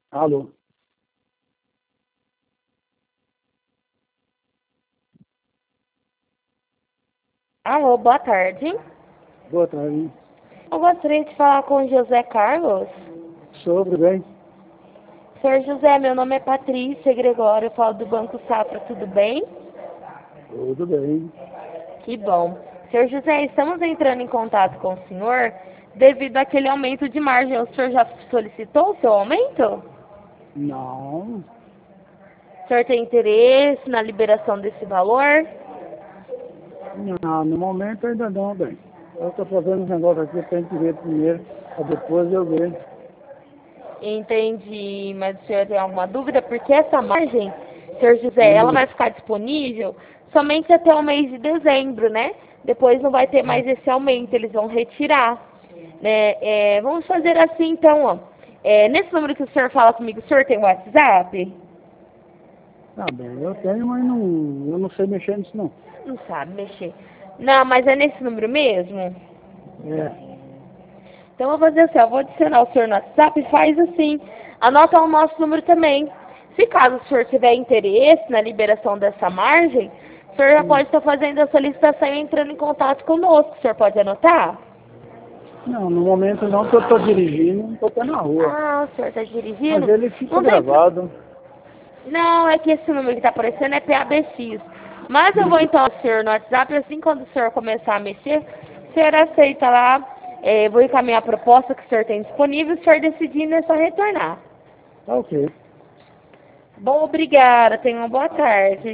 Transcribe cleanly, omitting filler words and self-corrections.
Alô? Alô, boa tarde. Boa tarde. Eu gostaria de falar com o José Carlos. Sobre bem? Senhor José, meu nome é Patrícia Gregório, eu falo do Banco Safra, tudo bem? Tudo bem. Que bom. Senhor José, estamos entrando em contato com o senhor devido àquele aumento de margem. O senhor já solicitou o seu aumento? Não. O senhor tem interesse na liberação desse valor? Não, no momento ainda não, bem. Eu estou fazendo um negócio aqui, eu tenho que ver primeiro, para depois eu ver. Entendi, mas o senhor tem alguma dúvida? Porque essa margem, senhor José, ela vai ficar disponível somente até o mês de dezembro, né? Depois não vai ter mais esse aumento, eles vão retirar. Né? Vamos fazer assim então, ó. Nesse número que o senhor fala comigo, o senhor tem WhatsApp? Tá bem, eu tenho, mas não, eu não sei mexer nisso não. Não sabe mexer. Não, mas é nesse número mesmo? É. Então eu vou fazer assim, eu vou adicionar o senhor no WhatsApp e faz assim. Anota o nosso número também. Se caso o senhor tiver interesse na liberação dessa margem, o senhor já pode estar fazendo a solicitação e entrando em contato conosco. O senhor pode anotar? Não, no momento não, porque eu estou dirigindo, estou até na rua. Ah, o senhor está Mas dirigindo? ele fica Não tem gravado. Não, é que esse número que está aparecendo é PABX. Mas eu vou então ao senhor no WhatsApp, assim quando o senhor começar a mexer, o senhor aceita lá, vou encaminhar a proposta que o senhor tem disponível, o senhor decidindo é só retornar. Tá ok. Bom, obrigada, tenha uma boa tarde.